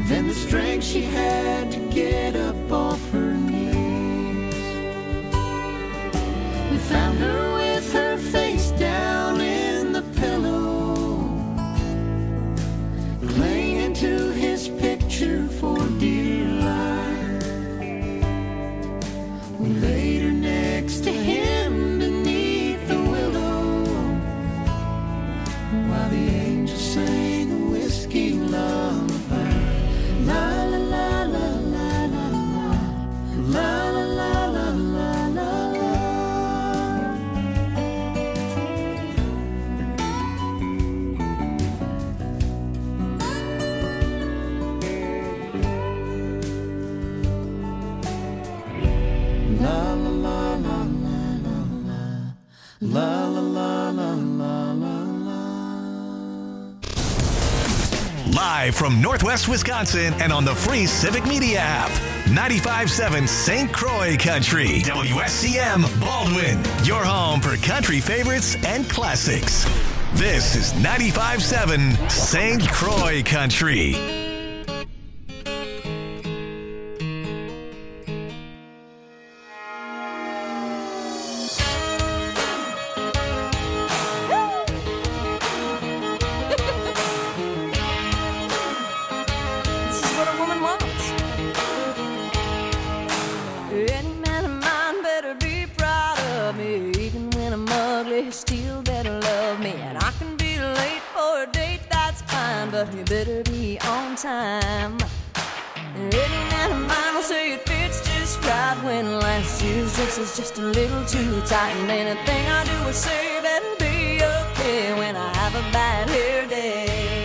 Then the strength she had to get up off her knees. We found her with her face down in the pillow, clinging to his picture for dear life. We laid her next to him beneath the willow, while the angels sang a whiskey lullaby. La la la la la la la la la la la la la. La la la la la la la la la la. Live from Northwest Wisconsin and on the free Civic Media app. 95.7 St. Croix Country. WSCM Baldwin. Your home for country favorites and classics. This is 95.7 St. Croix Country. You better be on time. Any man of mine will say it fits just right when last year's dress is just a little too tight. And anything I do or say better be okay when I have a bad hair day.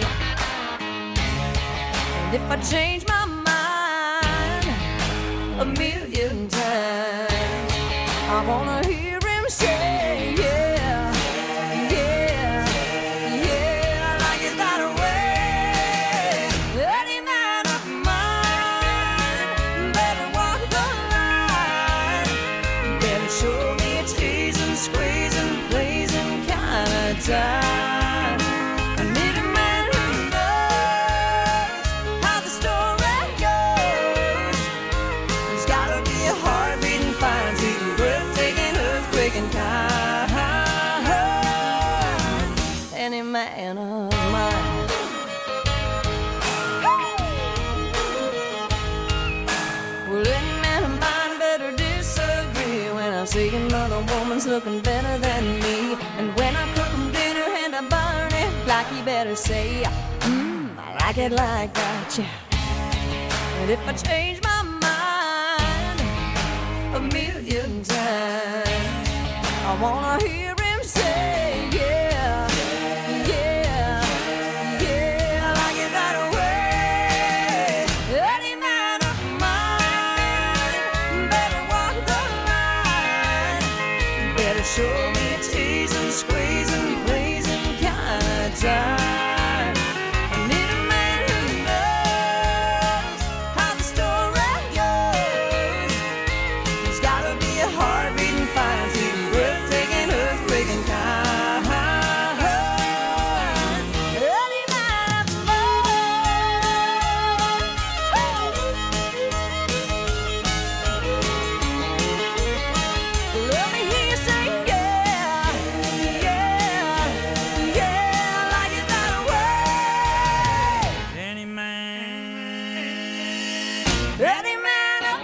And if I change my mind a million times, I wanna hear him say, yeah, yeah, yeah, I like it that way. Any man of mine better walk the line, better show me a teasing, squeezing, blazing kind of time. I need a man who knows how the story goes. There's gotta be a heart beating fine, sweet, breathtaking, earthquaking kind. Any man of mine. Well, any man of mine better disagree when I see another woman's looking better than me. And when I cook him dinner and I burn it, like he better say, I like it like that, yeah. And if I change my mind a million times, I wanna hear him say, yeah, yeah, yeah, I like it that way. Any man of mine better walk the line, better show me a teasing, squeezing, blazing kind of time. I need a man who knows how the story goes. There's gotta be a heart beating fine, sweet, breathtaking, earthquaking kind. Any man of mine. Let me hear you say, yeah, yeah, yeah, I like it that way. Any man of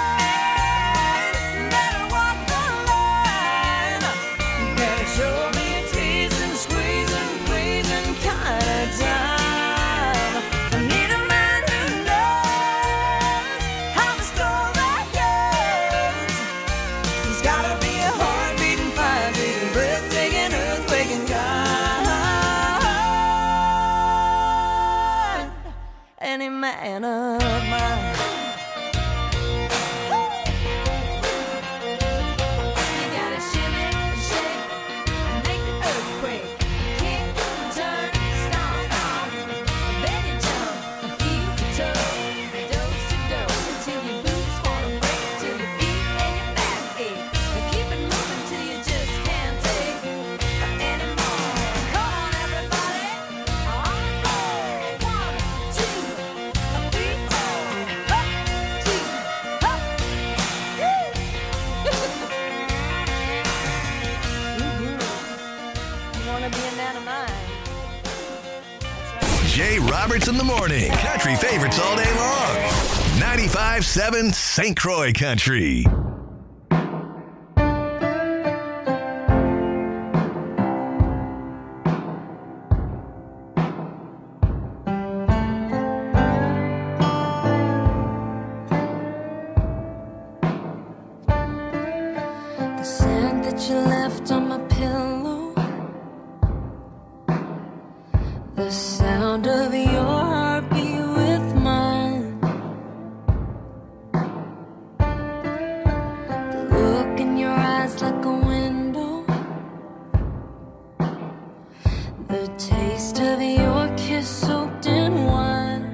mine better walk the line, better show me a teasing, squeezing, pleasing kind of time. I need a man who knows how the story goes. There's gotta be a heart beating fine, beating, breathtaking, earthquaking kind. Any man of mine. You gotta shimmy, shake, make the earthquake. Kick, turn, stomp, stomp. Then you jump, heel to toe, dose to dose, until your boots wanna break, till your feet and your back ache. And keep it moving till you just can't take anymore. Come on, everybody, on the floor. 1, 2, 3. favorites in the morning, country favorites all day long. 95.7 St. Croix Country. The sand that you left on my pillow, the sound of your heartbeat with mine, the look in your eyes like a window, the taste of your kiss soaked in wine.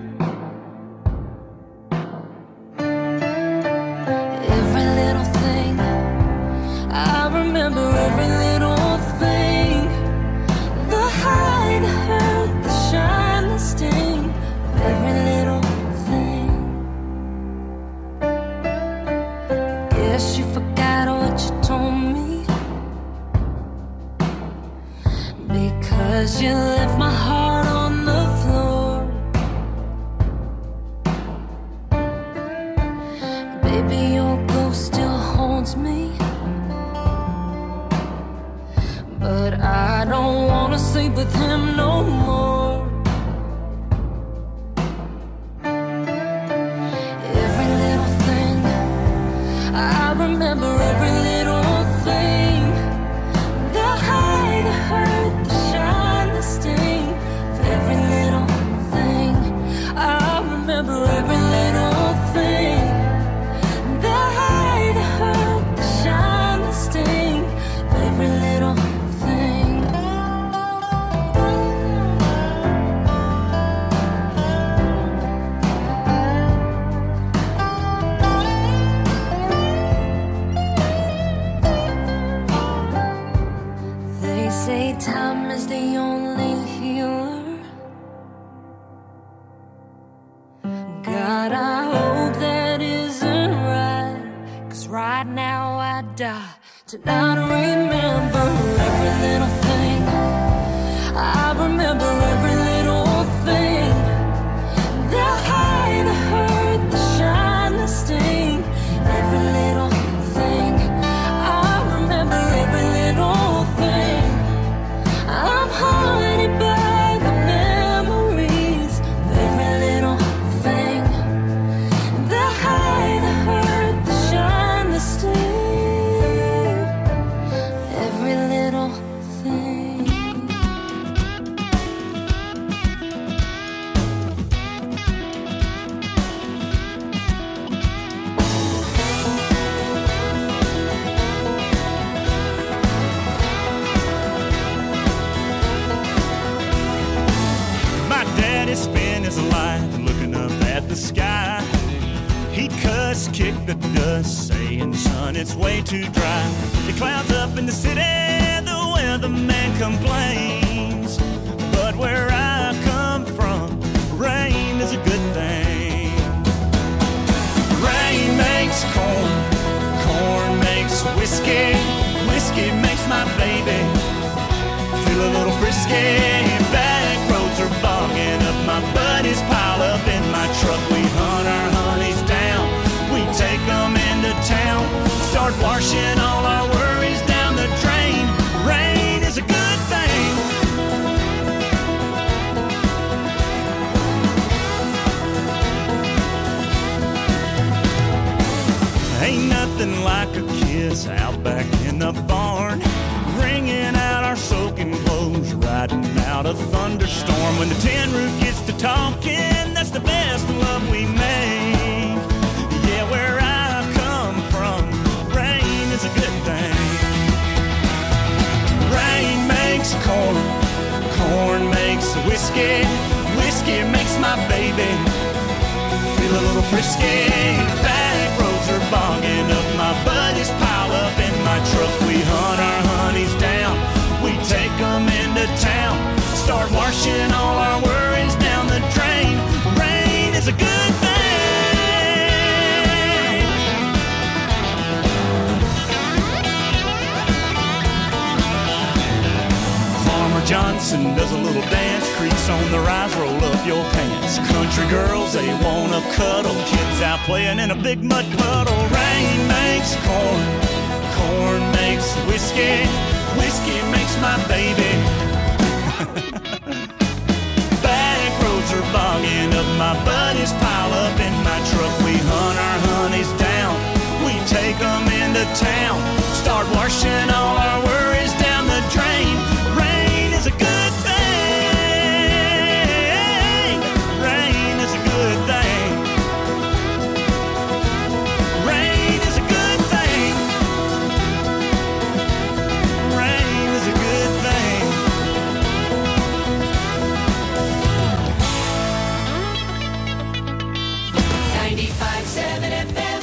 Every little thing, I remember every little thing. The high, the hurt, the shine, the sting of every little thing. Guess you forgot what you told me, because you left my heart on the floor. Baby, your ghost still haunts me, but I don't wanna sleep with him no more. Every little thing, I remember every little thing. The high, the hurt, the shine, the sting of every little thing. I remember every little thing. The high, the hurt, the shine, the sting of every little thing. They say time is the only healer. God, I hope that isn't right, 'cause right now I die to not remember every little thing. I remember every little thing. The high, the hurt, the shine, the sting, every little thing. I remember every little thing. I'm haunted by the memories of every little thing. The high, the hurt, the shine, the sting, every little thing. My daddy spent his life looking up at the sky. He'd cuss, kick the dust, saying, son, it's way too dry. The clouds up in the city, the weatherman complains. But where I come from, rain is a good thing. Rain makes corn, corn makes whiskey, whiskey makes my baby feel a little frisky. Back roads are bogging up, my buddies pile up in my truck. We hunt our honeys down, we take them into town, start washing all our worries down the drain. Rain is a good thing. Ain't nothing like a kiss out back in the barn, wringing out our soaking clothes, riding out a thunderstorm. When the tin roof gets to talking, that's the best love we make. Yeah, where I come from, rain is a good thing. Rain makes corn, corn makes whiskey, whiskey makes my baby feel a little frisky. Back roads are bogging up, my buddies pile up in my truck. We hunt our honeys down, we take them into town, start washing all our worries down the drain. Rain is a good thing. Farmer John and does a little dance. Crease on their eyes, roll up your pants. Country girls, they wanna cuddle. Kids out playing in a big mud puddle. Rain makes corn, corn makes whiskey, whiskey makes my baby. Back roads are bogging up, my buddies pile up in my truck. We hunt our honeys down, we take them into town, start washing all our worries down the drain. Rain is a good thing. Rain is a good thing. Rain is a good thing. Rain is a good thing. 95.7 FM.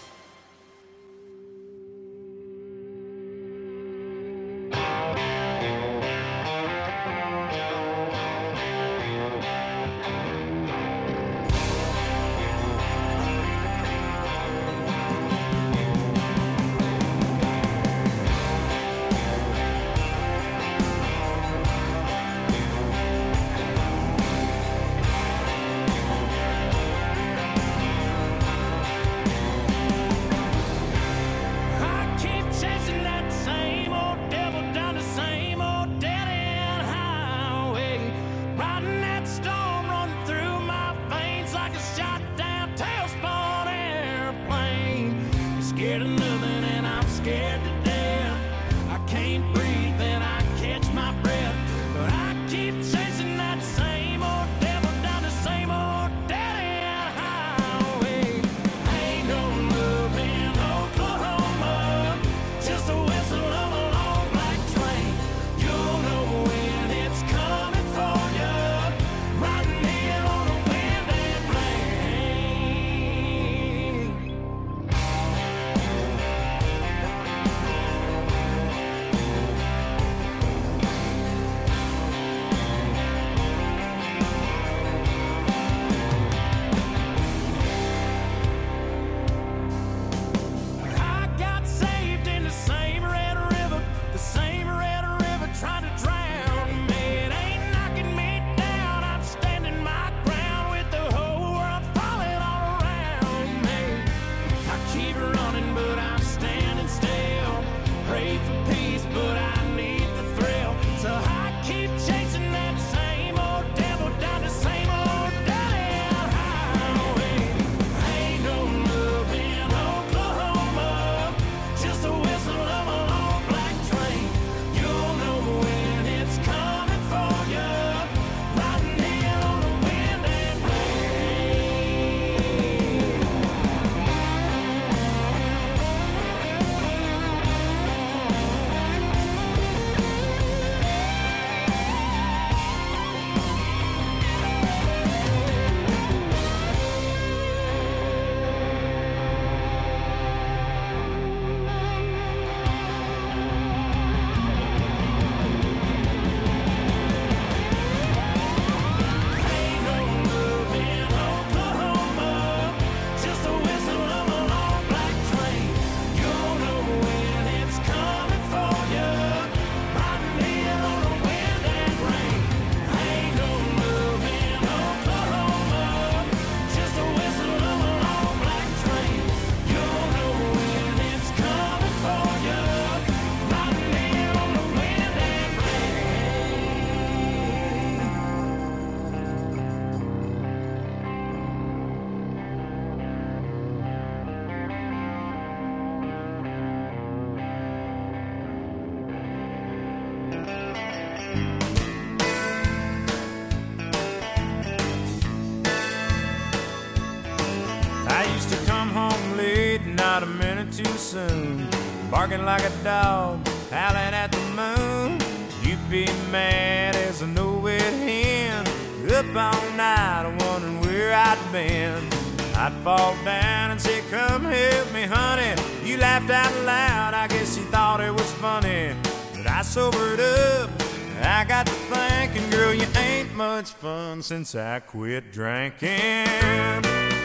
Not a minute too soon, barking like a dog, howling at the moon. You'd be mad as a no-wit hen, up all night wondering where I'd been. I'd fall down and say, come help me, honey. You laughed out loud, I guess you thought it was funny. But I sobered up, I got to thinking, girl, you ain't much fun since I quit drinking.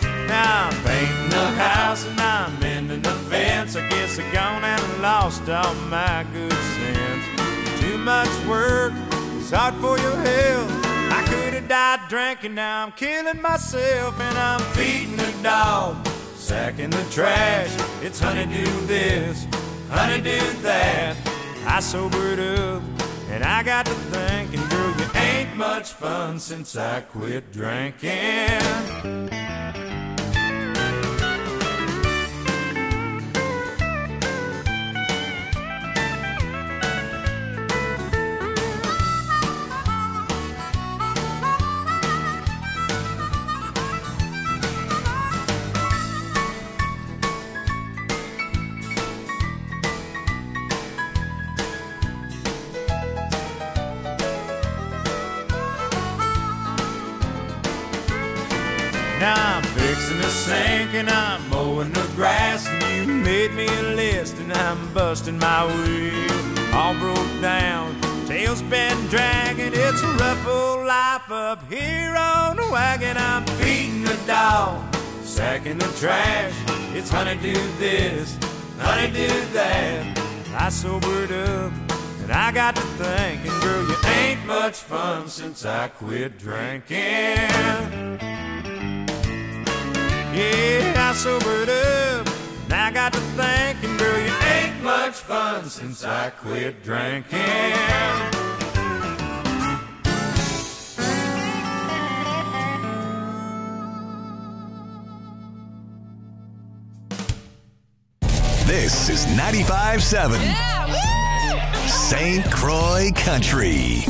Now I'm painting the house and I'm mending the fence. I guess I gone and lost all my good sense. Too much work, sought for your help. I could have died drinking, now I'm killing myself, and I'm feeding the dog, sacking the trash. It's honeydew this, honeydew that. I sobered up and I got to thinking, girl, you ain't much fun since I quit drinking. Now I'm fixing the sink and I'm mowing the grass, and you made me a list and I'm busting my wheel. All broke down, tail's been dragging. It's a rough old life up here on the wagon. I'm feeding the dog, sacking the trash. It's honeydew this, honeydew that. I sobered up and I got to thinking, girl, you ain't much fun since I quit drinking. Yeah, I sobered up, and I got to thinking, girl, you ain't much fun since I quit drinking. This is 95.7 St. Croix Country.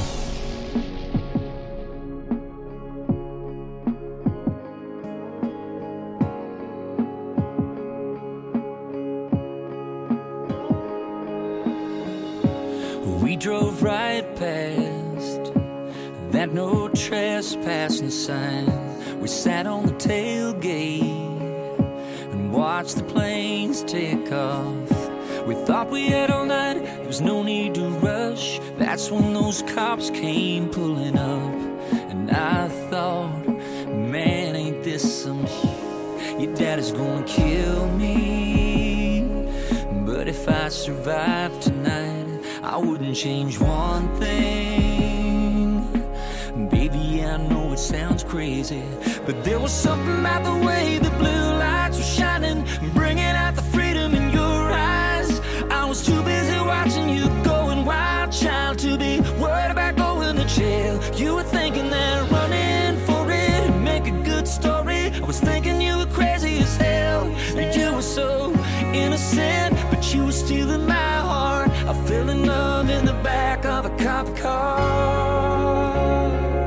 We drove right past that no trespassing sign. We sat on the tailgate and watched the planes take off. We thought we had all night, there was no need to rush. That's when those cops came pulling up, and I thought, man, ain't this some shit? Your daddy's gonna kill me. But if I survive tonight, I wouldn't change one thing. Baby, I know it sounds crazy, but there was something about the way the blue lights were shining, bringing out the freedom in your eyes. I was too busy watching you going wild, child, to be worried about going to jail. You were thinking that running for it would make a good story. I was thinking you were crazy as hell. You were so innocent, but you were stealing my heart. I fell in love in the back of a cop car.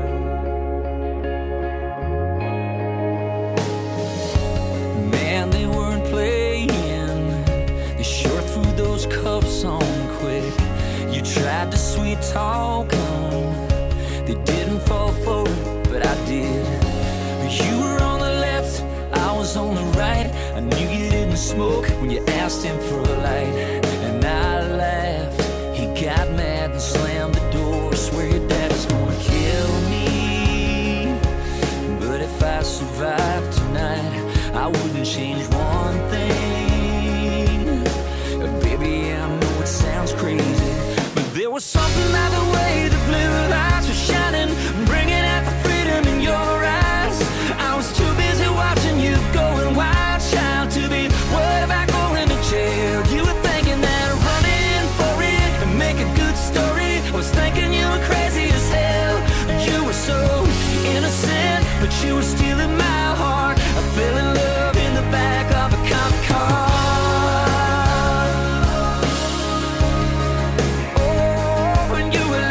Man, they weren't playing. They sure threw those cuffs on quick. You tried to sweet talk them. They didn't fall for it, but I did. You were on the left, I was on the right. I knew you didn't smoke when you asked him for a light, and I laughed. He got mad and slammed the door. Swear your daddy's gonna kill me. But if I survive tonight, I wouldn't change one thing. Baby, I know it sounds crazy, but there was something about the way the blue lights were shining, bringing out the freedom in your eyes. I was too busy watching you going wild, child, to be worried about going to jail. You were thinking that running for it would make a good story. I was thinking you were crazy as hell. You were so innocent, but you were stealing my heart. I fell in love in the back of a cop car. Oh, and you were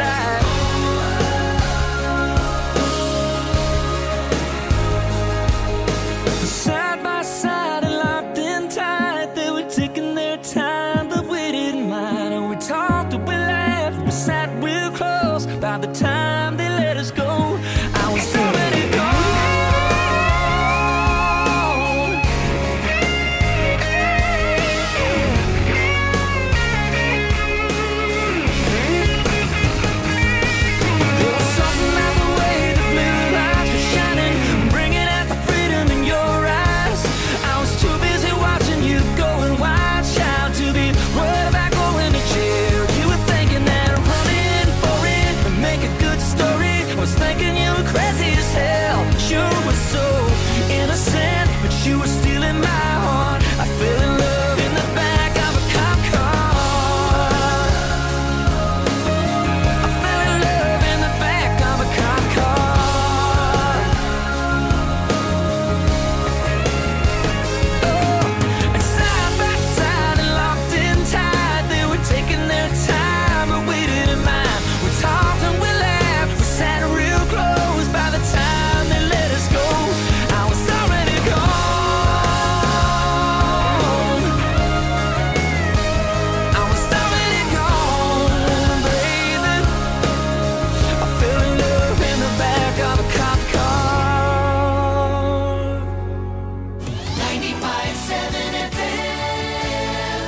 97 FM.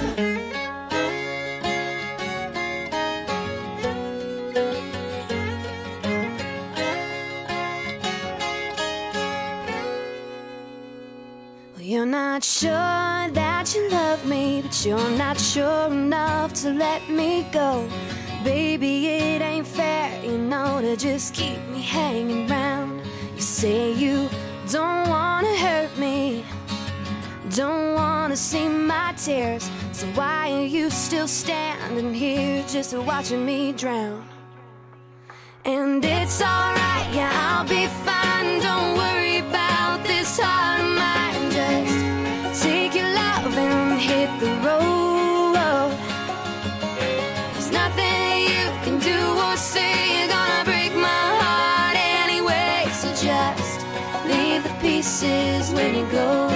Well, you're not sure that you love me, but you're not sure enough to let me go. Baby, it ain't fair, you know, to just keep me hanging round. You say you don't wanna hurt me, don't wanna see my tears, so why are you still standing here just watching me drown? And it's alright, yeah, I'll be fine, don't worry about this heart of mine. Just take your love and hit the road. There's nothing you can do or say, you're gonna break my heart anyway, so just leave the pieces when you go.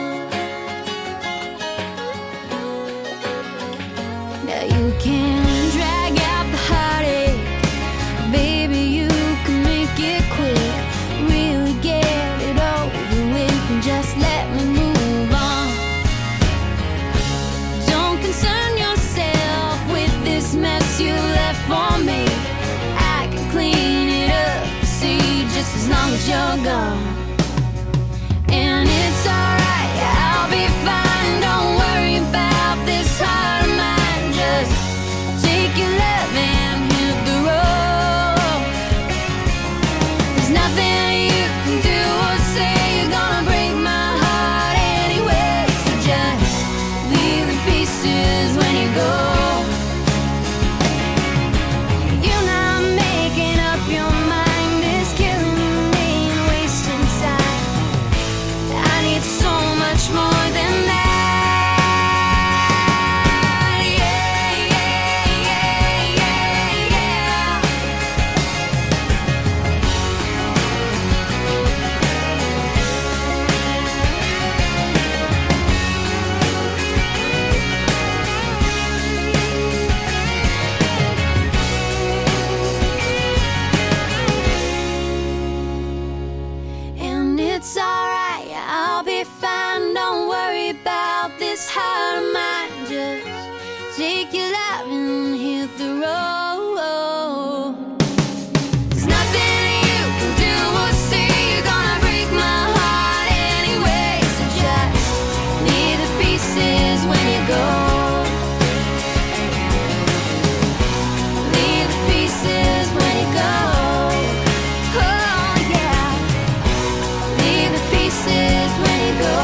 Now you can drag out the heartache, baby, you can make it quick, really get it over with and just let me move on. Don't concern yourself with this mess you left for me, I can clean it up, see, just as long as you're gone. And it's alright, I'll be fine, don't worry about this heart of mine. Just take your love and hit the road. There's nothing you can do or say, you're gonna break my heart anyway, so just leave the pieces when you go. You're not making up your mind, it's killing me and wasting time. I need so much more than that. Yeah, yeah, yeah, yeah, yeah. And it's alright, I'll be fine, don't worry about this heart of mine. Just take your love and hit the road. There's nothing you can do or say, you're gonna break my heart anyway, so just leave the pieces when you go. Leave the pieces when you go. Oh yeah, leave the pieces when you go.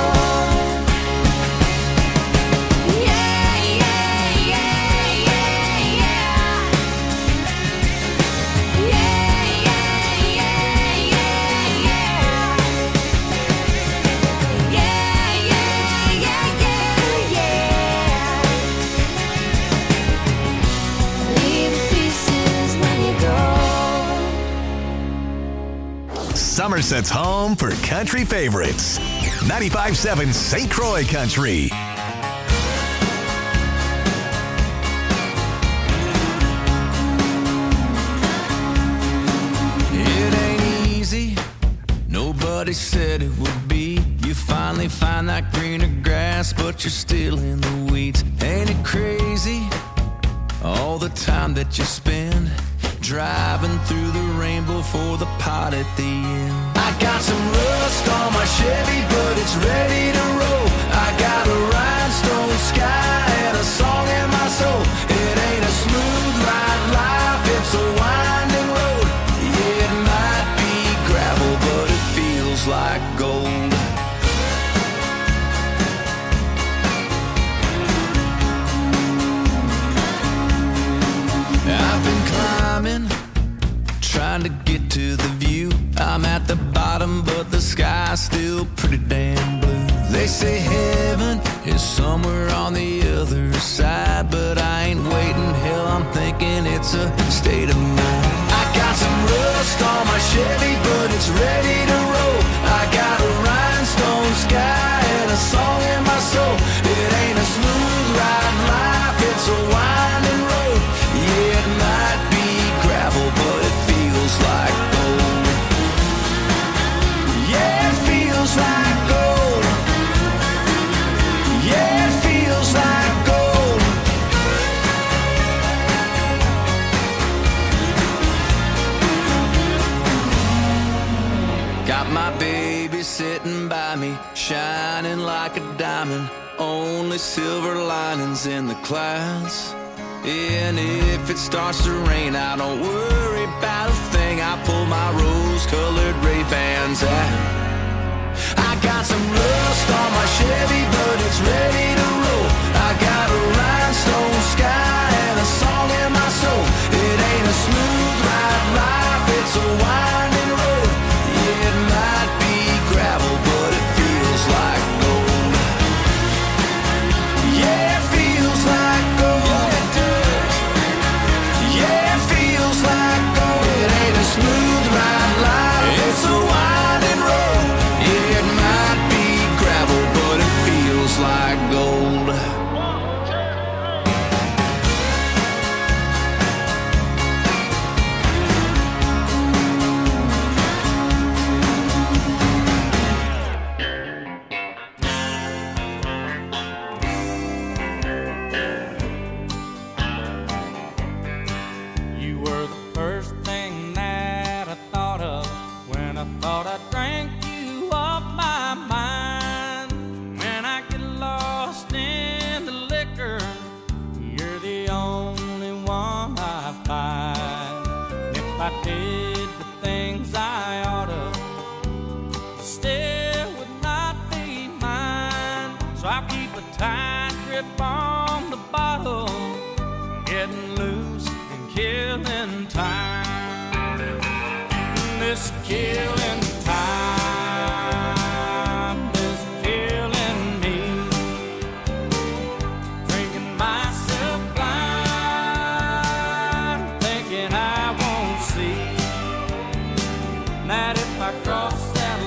Yeah, yeah, yeah, yeah, yeah. Yeah, yeah, yeah, yeah, yeah. Yeah, yeah, yeah, yeah, yeah. Leave the pieces when you go. Somerset's home for country favorites. 95.7 St. Croix Country. It ain't easy, nobody said it would be. You finally find that greener grass, but you're still in the weeds. Ain't it crazy, all the time that you spend driving through the rainbow for the pot at the end? I got some rust on my Chevy, but it's ready to roll. I got a rhinestone sky and a song in my soul. It ain't a smooth ride life, it's a winding road. Yeah, it might be gravel, but it feels like gold. I've been climbing, trying to get to the view. I'm at the bottom, but the sky's still pretty damn blue. They say heaven is somewhere on the other side, but I ain't waiting, hell, I'm thinking it's a state of mind. I got some rust on my Chevy, but it's ready to roll. I got a rhinestone sky and a song in my soul. It ain't a smooth ride life, it's a winding road. Yeah, it might be gravel, but it feels like gold. Yeah, it feels like gold. shining like a diamond, only silver linings in the clouds. And if it starts to rain, I don't worry about a thing. I pull my rose-colored Ray-Bans out. I got some rust on my Chevy, but it's ready to roll. I got a rhinestone sky and a song in my soul. It ain't a smooth ride life, it's a winding road. Yeah, it might be gravel, but it feels like gold. Yeah, it feels like gold. Yeah, it does. Yeah, it feels like gold. It ain't a smooth ride life, it's a winding road. Yeah, it might be gravel, but it feels like gold. You were the first thing that I thought of when I thought I drank you off my mind. When I get lost in the liquor, you're the only one I find. If I did the things I oughta, still would not be mine. So I'll keep a tight grip on the bottle, getting loose and killing time. This killing time is killing me. Drinking myself blind, thinking I won't see that if I cross that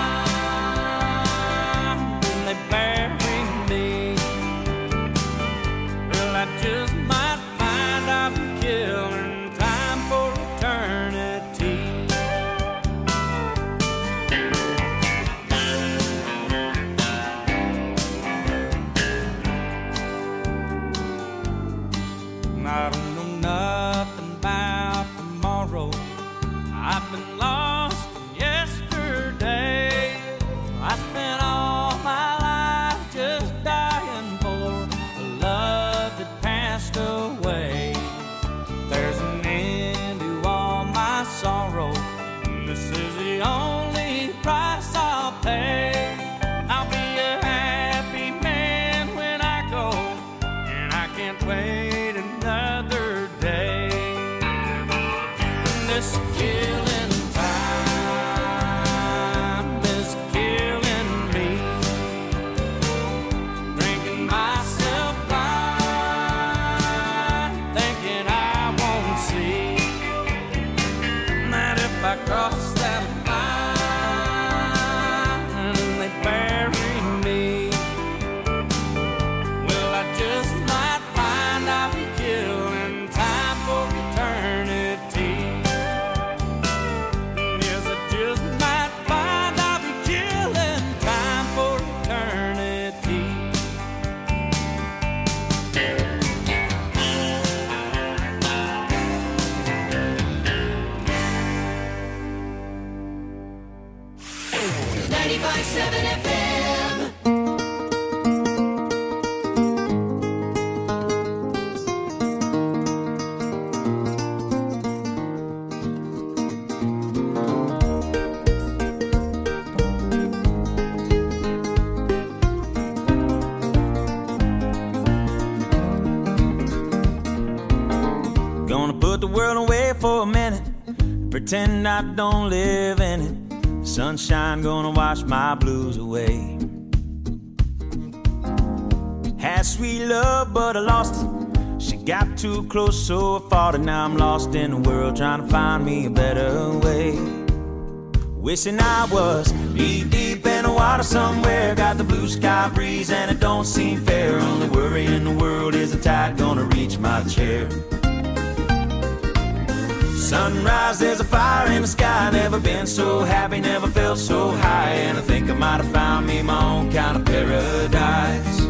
line, then they bury me. Well, I just might find I'll be killing time for eternity. I don't know nothing about tomorrow. I've been lost in yesterday. I spent all my life just dying for a love that passed away. There's an end to all my sorrow. This is the only price I'll pay. I'll be a happy man when I go, and I can't wait another day. This killing time is killing me. Drinking myself blind, thinking I won't see that if I cross that line and they bury me, well, I just might find I'll be killing time for eternity. Yes, I just might find I'll be killing time for eternity. 95.7 FM. Gonna put the world away for a minute, pretend I don't live in it. Sunshine gonna wash my blues away. Had sweet love, but I lost it. She got too close, so I fought it. Now I'm lost in the world, trying to find me a better way. Wishing I was deep in the water somewhere. Got the blue sky breeze and it don't seem fair. Only worry in the world is the tide gonna reach my chair. Sunrise, there's a fire in the sky. Never been so happy, never felt so high. And I think I might have found me my own kind of paradise.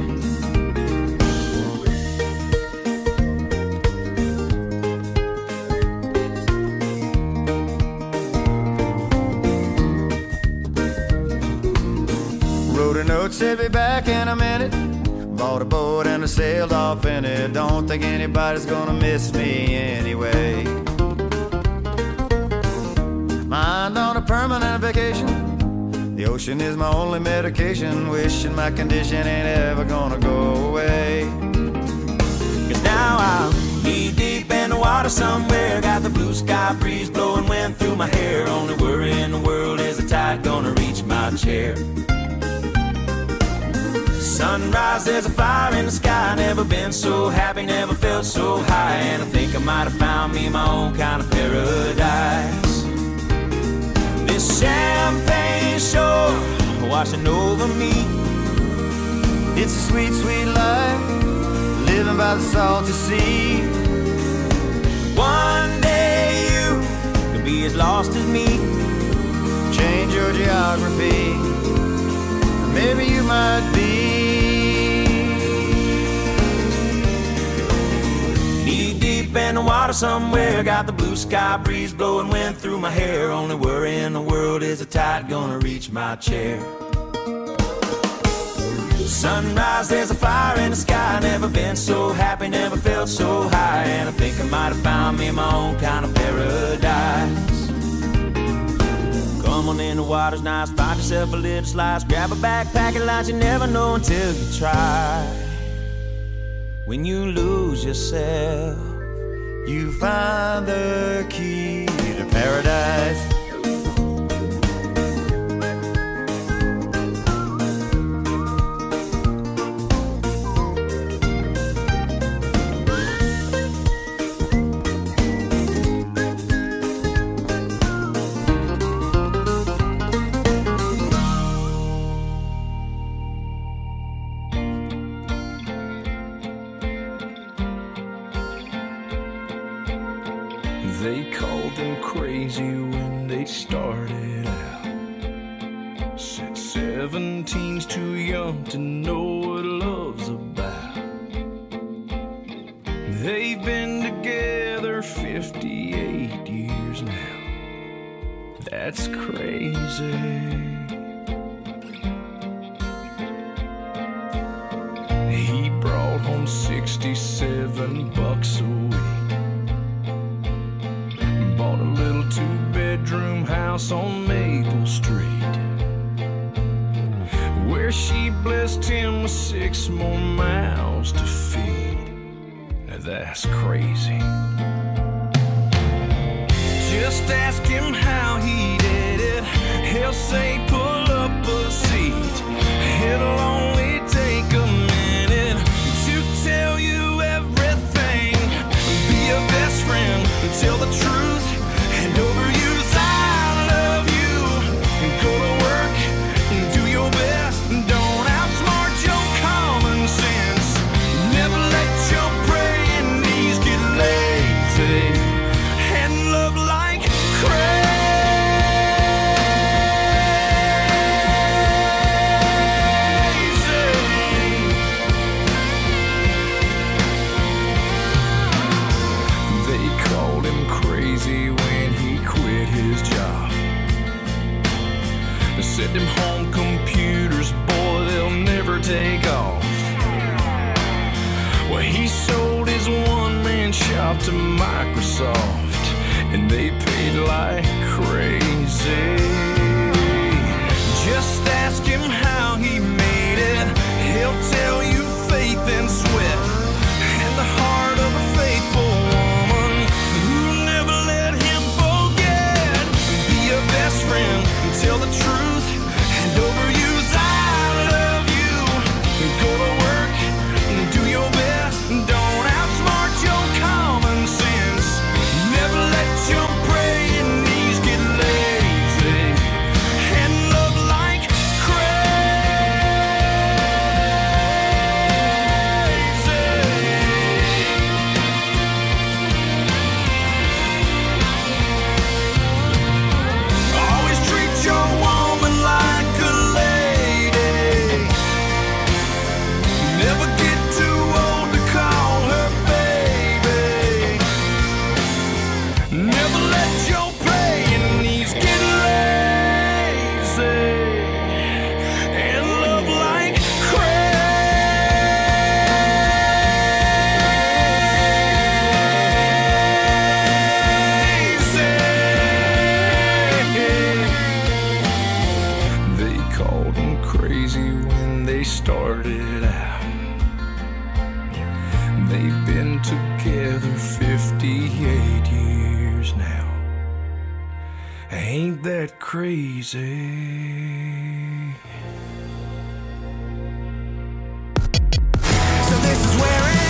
Wrote a note, said be back in a minute. Bought a boat and I sailed off in it. Don't think anybody's gonna miss me anyway. Mind on a permanent vacation. The ocean is my only medication. Wishing my condition ain't ever gonna go away. Cause now I'm knee deep in the water somewhere. Got the blue sky breeze blowing wind through my hair. Only worry in the world is the tide gonna reach my chair. Sunrise, there's a fire in the sky. Never been so happy, never felt so high. And I think I might have found me my own kind of paradise. This champagne shore washing over me. It's a sweet, sweet life, living by the salty sea. One day you could be as lost as me. Change your geography, maybe you might be. Knee deep in the water somewhere. Got the blue sky breeze blowing wind through my hair. Only worry in the world is the tide gonna reach my chair. Sunrise, there's a fire in the sky. Never been so happy, never felt so high. And I think I might have found me my own kind of paradise. Come on in, the water's nice. Find yourself a little slice. Grab a backpack and lunch. You never know until you try. When you lose yourself, you find the key to paradise. They called them crazy when they started out. Said 17's too young to know what love's about. They've been together 58 years now. That's crazy. He brought home $67 a week. Bought a little two-bedroom house on Maple Street, where she blessed him with 6 more mouths to feed. Now that's crazy. Just ask him how he did it. He'll say pull up a seat. It'll only take a minute to tell you everything. Be your best friend, tell the truth, and overuse I love you. Go to work and do your best. Don't outsmart your common sense. Never let your praying knees get lazy. And love like crazy. They called him crazy when he quit his job. They said them home computers, boy, they'll never take off. Well, he sold his one-man shop to Microsoft, and they paid like crazy. Just ask him how he made it. He'll tell you faith and sweat, and the heart of a faithful woman who never let him forget. Be your best friend, tell the truth, and overuse I love you. Go to work and do your best. Don't outsmart your common sense. Never let your praying knees get lazy. they started out. They've been together 58 years now. Ain't that crazy? So this is where it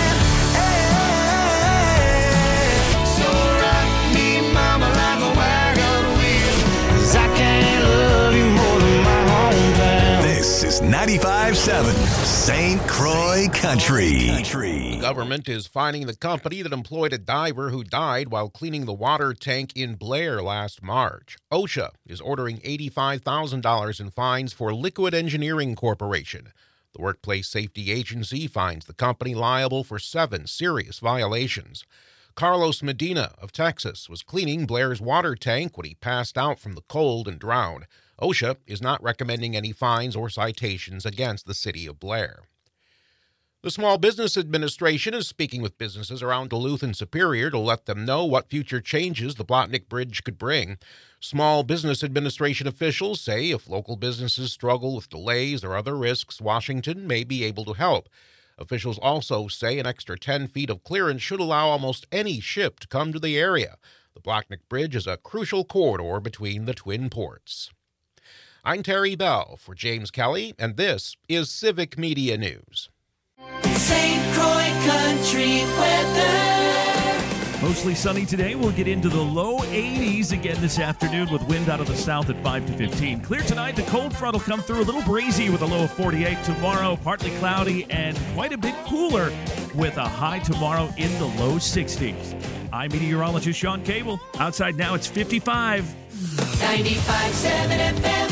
ends. So rock me, mama, like a wagon wheel, 'cause I can't love you more than my hometown. This is 95.7 St. Croix Country. The government is fining the company that employed a diver who died while cleaning the water tank in Blair last March. OSHA is ordering $85,000 in fines for Liquid Engineering Corporation. The Workplace Safety Agency finds the company liable for 7 serious violations. Carlos Medina of Texas was cleaning Blair's water tank when he passed out from the cold and drowned. OSHA is not recommending any fines or citations against the city of Blair. The Small Business Administration is speaking with businesses around Duluth and Superior to let them know what future changes the Blotnick Bridge could bring. Small Business Administration officials say if local businesses struggle with delays or other risks, Washington may be able to help. Officials also say an extra 10 feet of clearance should allow almost any ship to come to the area. The Blotnick Bridge is a crucial corridor between the Twin Ports. I'm Terry Bell for James Kelly, and this is Civic Media News. St. Croix Country weather. Mostly sunny today. We'll get into the low 80s again this afternoon with wind out of the south at 5 to 15. Clear tonight. The cold front will come through a little breezy with a low of 48. Tomorrow, partly cloudy and quite a bit cooler with a high tomorrow in the low 60s. I'm meteorologist Sean Cable. Outside now it's 55. 95.7 FM.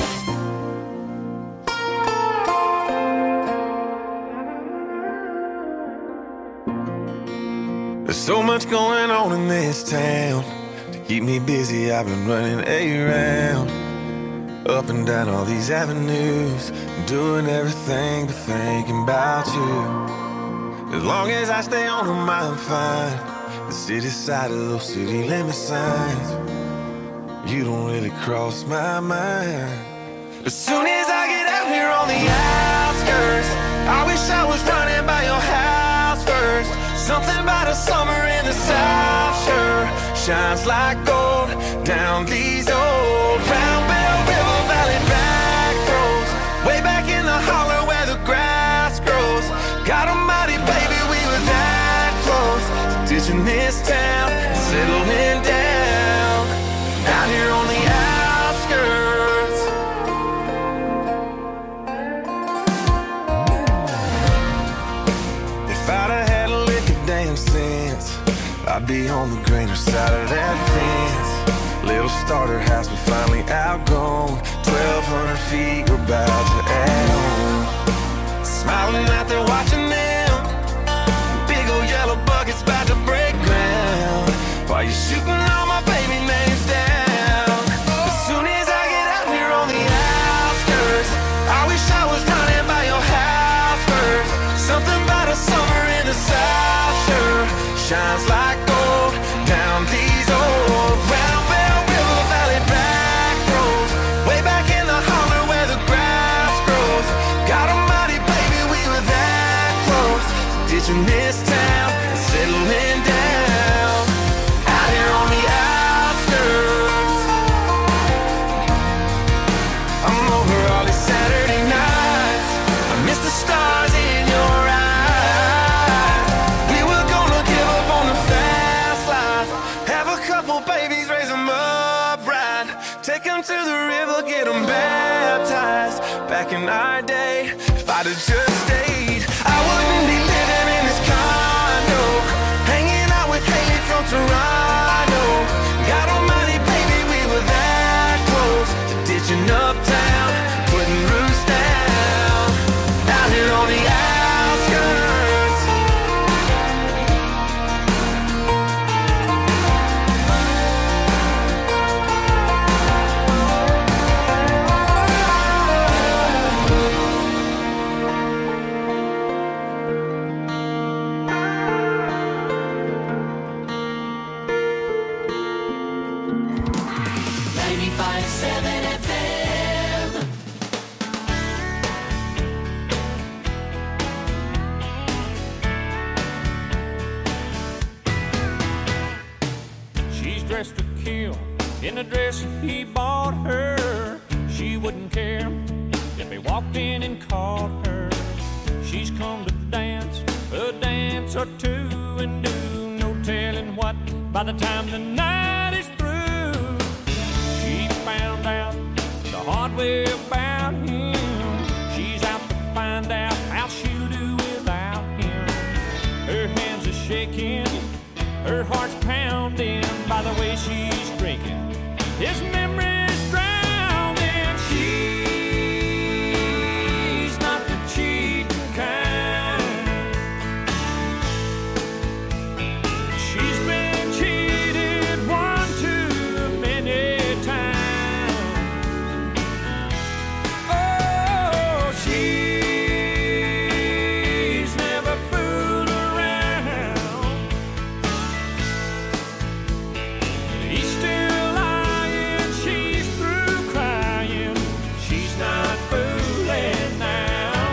There's so much going on in this town. To keep me busy, I've been running around, up and down all these avenues, doing everything but thinking about you. As long as I stay on them, I'm fine. The city side of those city limit signs, you don't really cross my mind. As soon as I get out here on the outskirts, I wish I was running by your house first. Something about a summer in the South sure shines like gold down these old Round Bell River Valley back roads, way back in the holler where the grass grows. God almighty, baby, we were that close to ditching this town and settling down out here on the outskirts. If I'd have had a lick of damn sense, I'd be on the greener side of that fence. Little starter house, we finally outgrown. 1,200 feet, we're about to add on. Smiling out there watching them, big old yellow buckets about to break ground, while you're shooting all my baby names down. As soon as I get out here on the outskirts, I wish I was running by your house first. Something about a summer in the South sure shines like gold down these old Round Bell River Valley back roads, way back in the holler where the grass grows. God almighty, baby, we were that close to ditching this town and settling down out here on the outskirts. I'm over all these Saturday nights, I miss the stars in your eyes. We were gonna give up on the fast life, have a couple babies, raise them up right, take them to the river, get them baptized. Back in our day, if I'd have just stayed, I wouldn't be living in this condo, hanging out with Haley from Toronto. God almighty, baby, we were that close to ditching uptown, putting roots down out here on the outskirts. in the dress he bought her. She wouldn't care if he walked in and caught her. She's come to dance a dance or two and do no telling what by the time the night is through. She found out the hard way about him. She's out to find out how she'll do without him. Her hands are shaking, her heart's pounding by the way she's drinking. His memory's drowning. She's not the cheating kind. She's been cheated one too many times. Oh, she's never fooled around. He's still lying, she's through crying. She's not fooling now.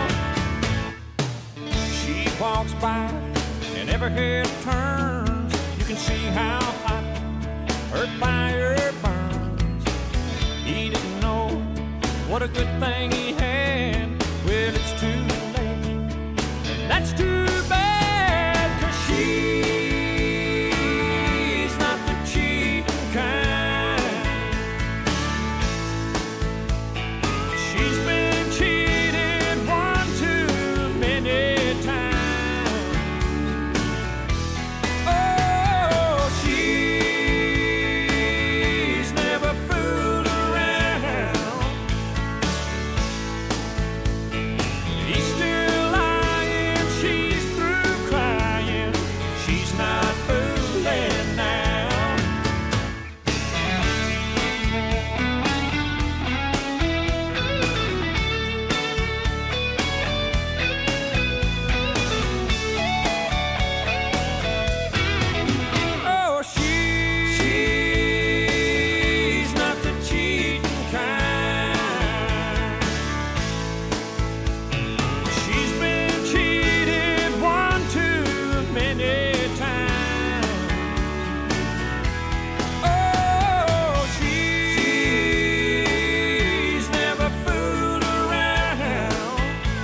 She walks by and every head turns. You can see how hot her fire burns. He didn't know what a good thing he had. Well, it's too late. That's too bad, 'cause she's not the cheating kind. She's been cheated one too many times. Oh, she's never fooled around. He's still lying, she's through crying. She's not fooling now. Oh, she's not the cheating kind. She's been cheated one too many times. Oh, she's never fooled around.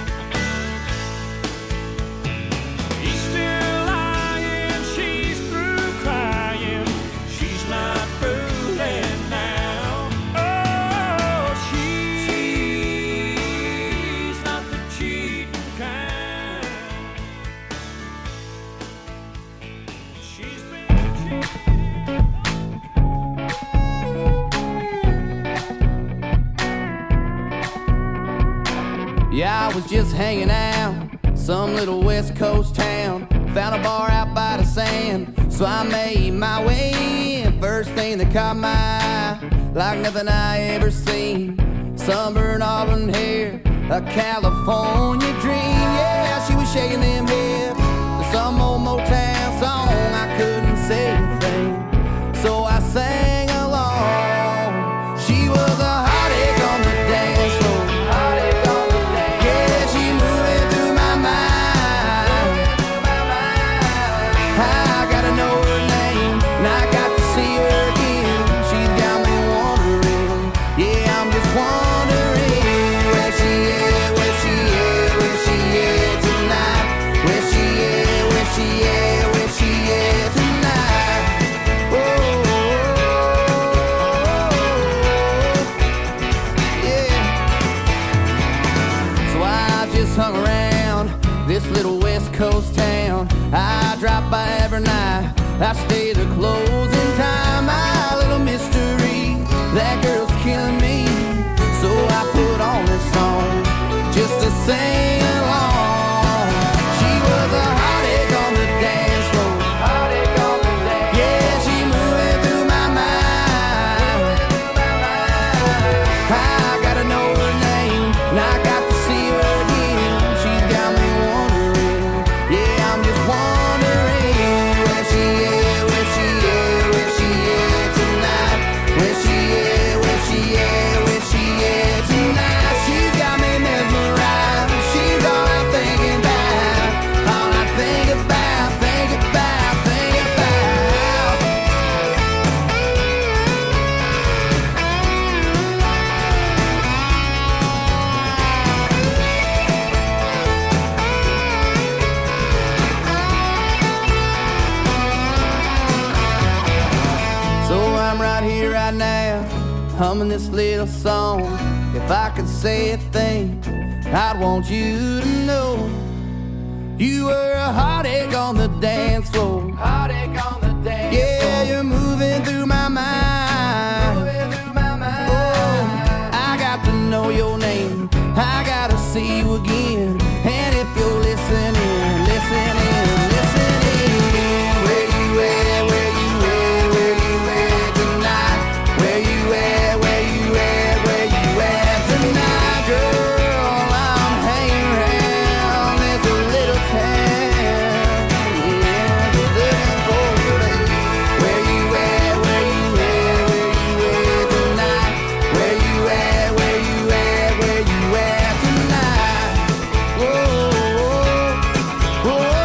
He's still lying, she's through crying. She's not fooling now. Oh, she's not the cheating kind. She's been Yeah, I was just hanging out, some little West Coast town. Found a bar out by the sand, so I made my way in. First thing that caught my eye, like nothing I ever seen. Sunburned auburn hair, a California dream. Yeah, she was shaking them hips to some old Motown song. I couldn't say a thing, so I sang along. She was a heartache on the dance floor. Yeah, she moving through my mind. I gotta know her name, and I got to see her again. She's got me wondering. Yeah, I'm just wondering where she is, where she is, where she is tonight. Where she is, where she is, where she is tonight. Oh, yeah. So I just hung around this little West Coast town. I drop by every night, I stay the closing time. My little mystery, that girl's killing me. So I put on this song just to sing along. She was a heartache on the dance floor. Yeah, she moving through my mind. I gotta know her name, and I got to see her again. She's got me wondering. Yeah, I'm just wondering where she is, where she is, where she is tonight. Where she is, where she is, where she is tonight. She's got me mesmerized. She's all I humming this little song. If I could say a thing, I'd want you to know you were a heartache on the dance floor. Heartache on the dance floor. Yeah, you're moving through my mind. Moving through my mind. Oh, I got to know your name. I gotta see you again. And if you're listening, listening, listening, where you at, where you at, where you at tonight? Where you at, where you at, where you at tonight, girl? I'm hanging around this little town, yeah, looking for you. Where you at, where you at, where you at tonight? Where you at, where you at, where you at tonight? Whoa, whoa, whoa.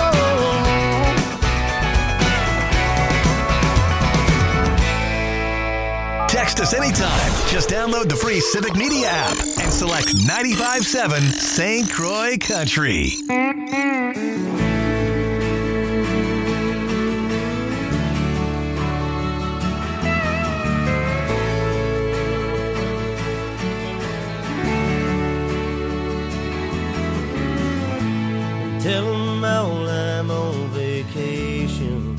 Text us anytime. Just download the free Civic Media app and select 95.7 St. Croix Country. Tell 'em all I'm on vacation.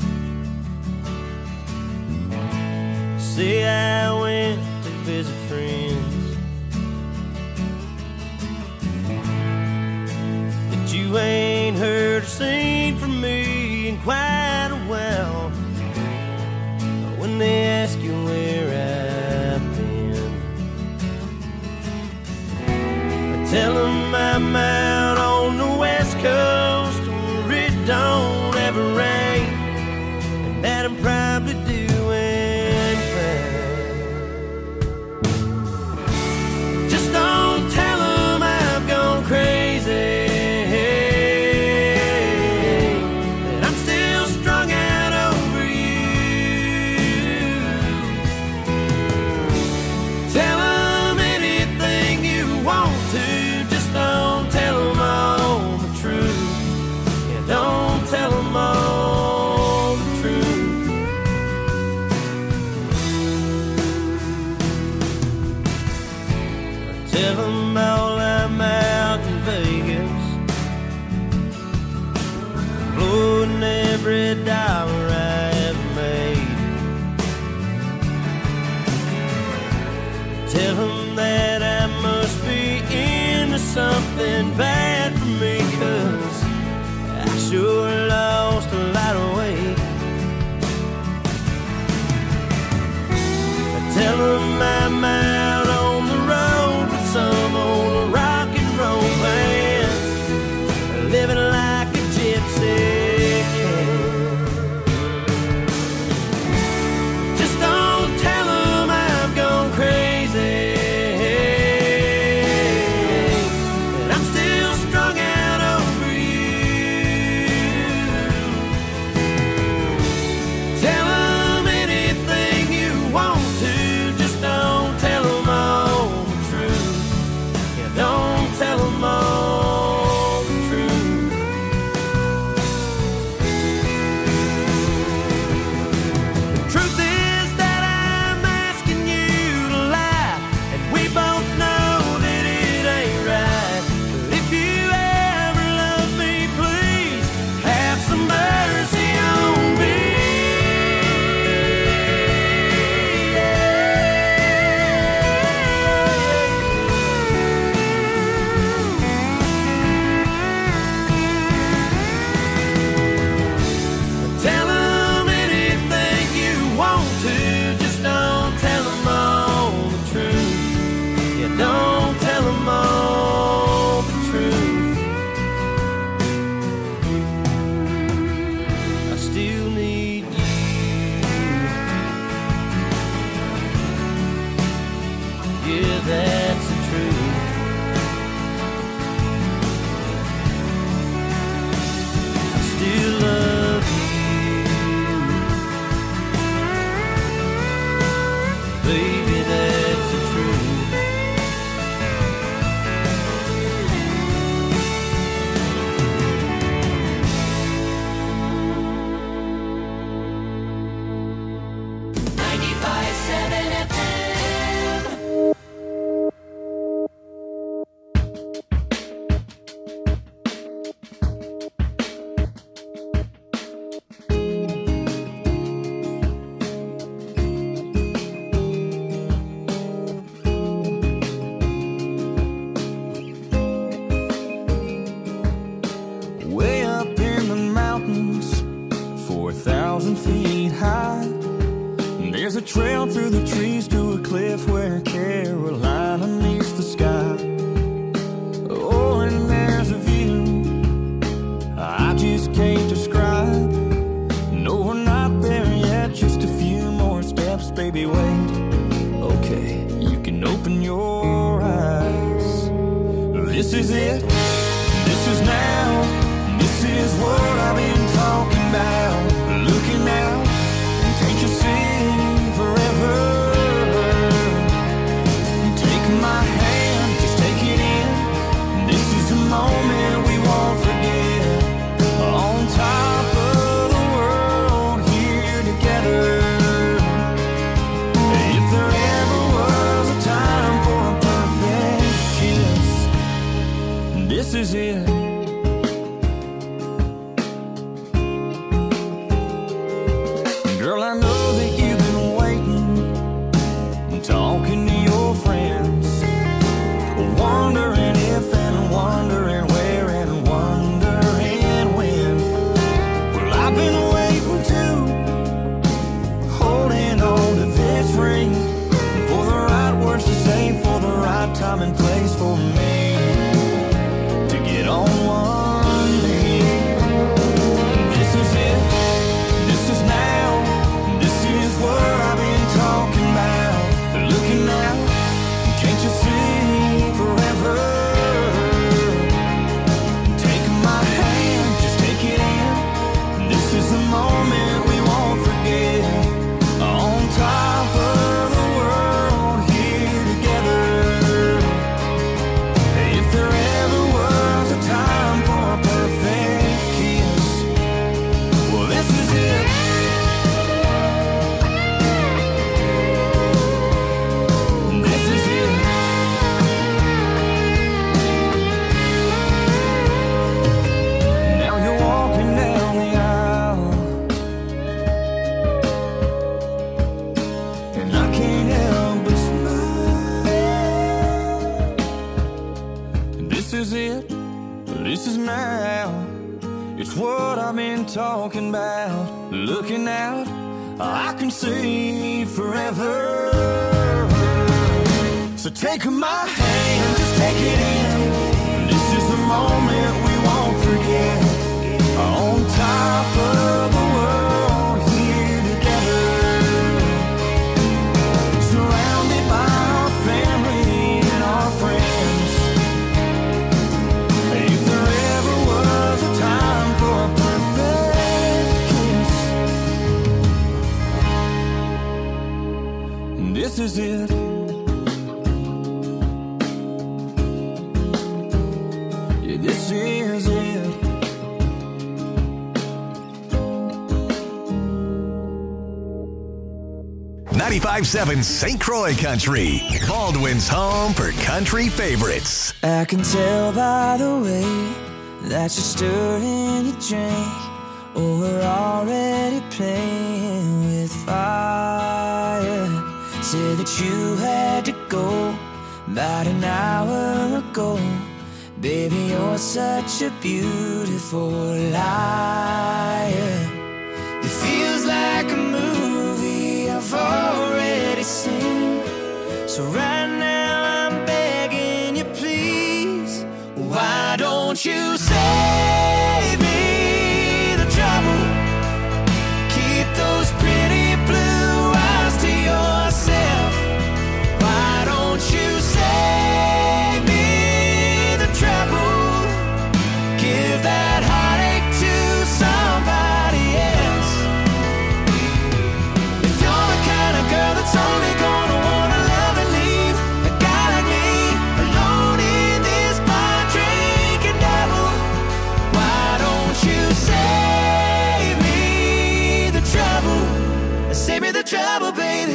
Say I went to visit friends, but you ain't heard or seen from me in quite a while. When they ask you where I've been, I tell 'em I'm out on the West Coast where it don't ever rain, and that I'm probably doing fine. Just don't tell 'em I've gone crazy, that I'm still strung out over you. Tell 'em anything you want to, just don't tell 'em all the truth. Yeah, don't tell 'em all the truth. Tell 'em all I'm out in Vegas, blowing every dollar I ever made. Tell 'em that I must be into something bad for me, 'cause I sure lost a lot of weight. Tell 'em I'm out on the road with some old rock and roll band, living like a gypsy cat. There's a trail through the trees to a cliff where Carolina meets the sky. Oh, and there's a view I just can't describe. No, we're not there yet, just a few more steps, baby, wait. Okay, you can open your eyes. This is it, this is now, this is what I've been talking about. Looking out, can't you see forever? Take my hand, just take it in. This is a moment we won't forget. On top of the world, here together. If there ever was a time for a perfect kiss, this is it. Girl, I know that you've been waiting, talking to your friends, wondering if and wondering where and wondering when. Well, I've been waiting too, holding on to this ring, for the right words to say, for the right time and place for me to get on one knee. This is it, this is now, this is what I've been talking about. Looking out, can't you see forever? Take my hand, just take it in. This is the moment we won't forget. On top of the world, here together. If there ever was a time for a perfect kiss, well, this is it. This is it. Now you're walking down the aisle, and I can't help but smile. This is it, this is now. It's what I've been talking about. Looking out, I can see forever. So take my hand, just take it in. This is the moment we won't forget. On top of the world, here together. Surrounded by our family and our friends. If there ever was a time for a perfect kiss, this is it. Yeah, this is it. 95.7 St. Croix Country, Baldwin's home for country favorites. I can tell by the way that you're stirring your drink. Oh, we're already playing with fire. Said that you had to go about an hour ago. Baby, you're such a beautiful liar. It feels like a movie I've already seen. So right now I'm begging you, please, why don't you save me the trouble? Keep those pretty blue eyes to yourself. Why don't you save me the trouble? Give that heartache to somebody else. If you're the kind of girl that's only gonna wanna love and leave a guy like me alone in this bar drinking double, why don't you save me the trouble? Save me the trouble, baby.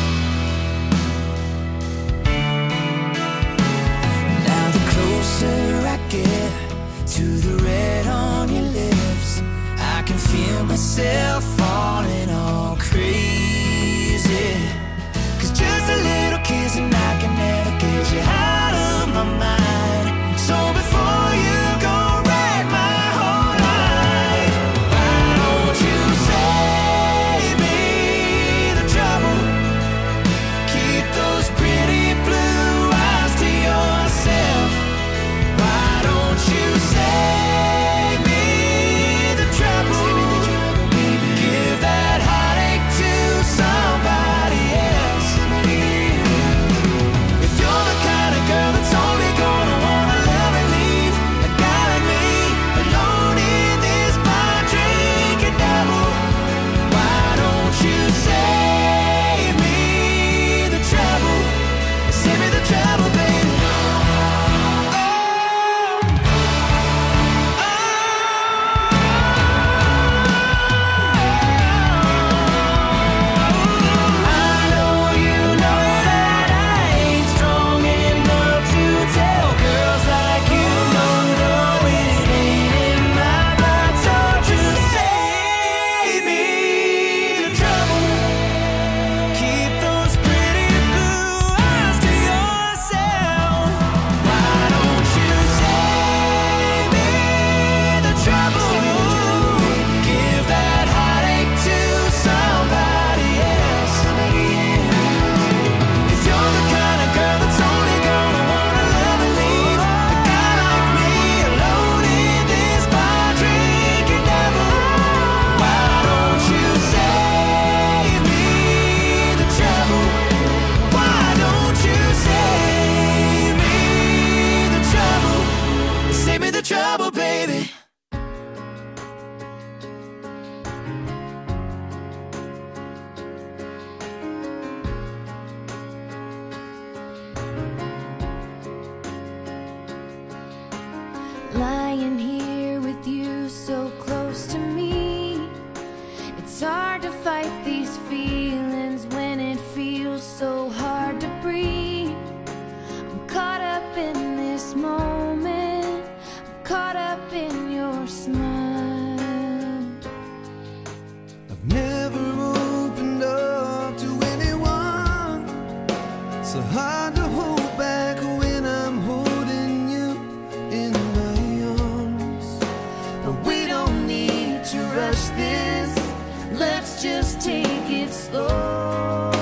Now the closer I get to the red on your lips, I can feel myself falling all crazy. 'Cause just a little kiss and I can never get you out of my mind. So before you go wreck my whole life, why don't you save me the trouble? rush this. Let's just take it slow.